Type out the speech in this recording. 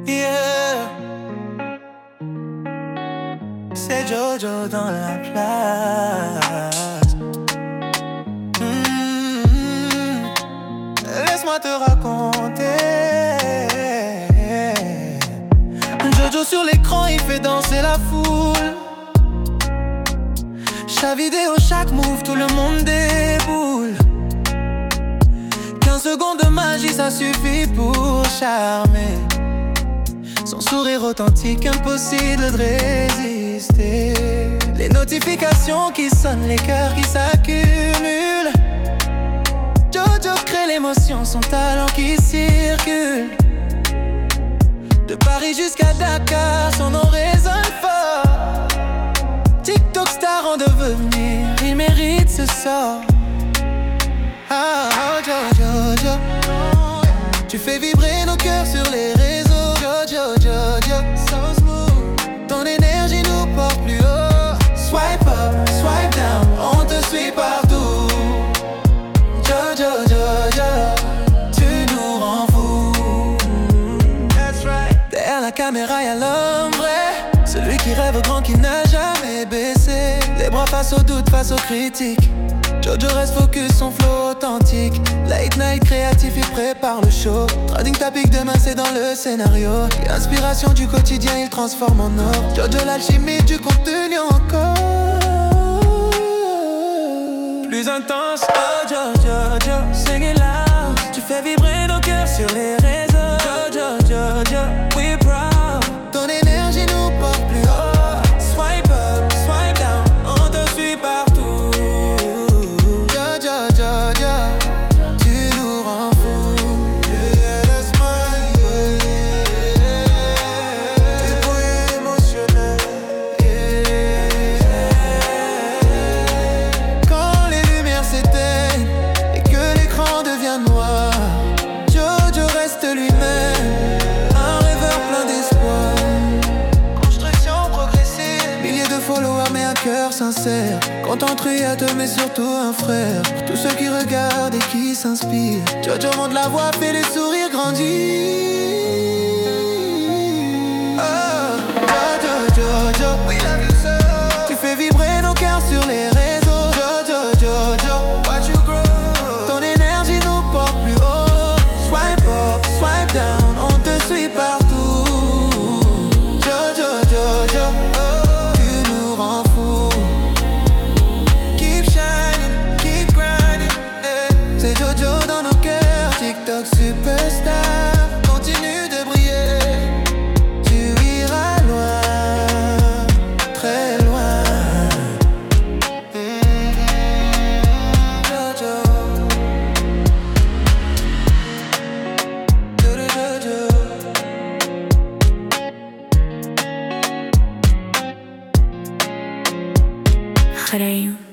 Yeah. C'est Jojo dans la place. Laisse-moi te raconter. Jojo sur l'écran, il fait danser la foule. Chaque vidéo, chaque move, tout le monde déboule. 15 secondes de magie, ça suffit pour charmer. Son sourire authentique, impossible de résister. Les notifications qui sonnent, les cœurs qui s'accumulent. Jojo crée l'émotion, son talent qui circule. De Paris jusqu'à Dakar, son nom résonne fort. TikTok star en devenir, il mérite ce sort. Ah, oh, Jojo, tu fais vibrer nos cœurs sur les réseaux. Jojo, so smooth. Ton énergie nous porte plus haut. Swipe up, swipe down, on te suit partout. Jojo, tu nous rends fous. That's right. Derrière la caméra y'a l'homme vrai, celui qui rêve grand, qui n'a jamais baissé les bras face aux doutes, face aux critiques. Jojo reste focus, son flow authentique. Late night créatif, il prépare le show. Trading topic demain, c'est dans le scénario. Et inspiration du quotidien, il transforme en or. Jojo l'alchimie du contenu encore plus intense. Oh Jojo, sing it loud. Tu fais vibrer nos cœurs sur les réseaux. Jojo, we proud. Ton énergie nous porte plus haut. Swipe up, swipe down, on te suit partout. Tu nous rends fous. Yeah, that's my way. T'es beau et émotionnel. Yeah. Quand les lumières s'éteignent et que l'écran devient noir, Jojo reste lui-même, un rêveur plein d'espoir. Construction progressive, milliers de followers mais un cœur sincère. Content triade mais surtout un frère. Pour tous ceux qui regardent et qui s'inspirent, Jojo monte la voix, fait les sourires grandir. Oh, Jojo, we love you so. Tu fais vibrer nos cœurs sur les réseaux. Jojo, watch you grow. Ton énergie nous porte plus haut. Swipe up, swipe down, on te suit partout. Jojo, tu nous rends fous. Jojo dans nos cœurs, TikTok superstar. Continue de briller, tu iras loin, très loin. Jojo, Jojo.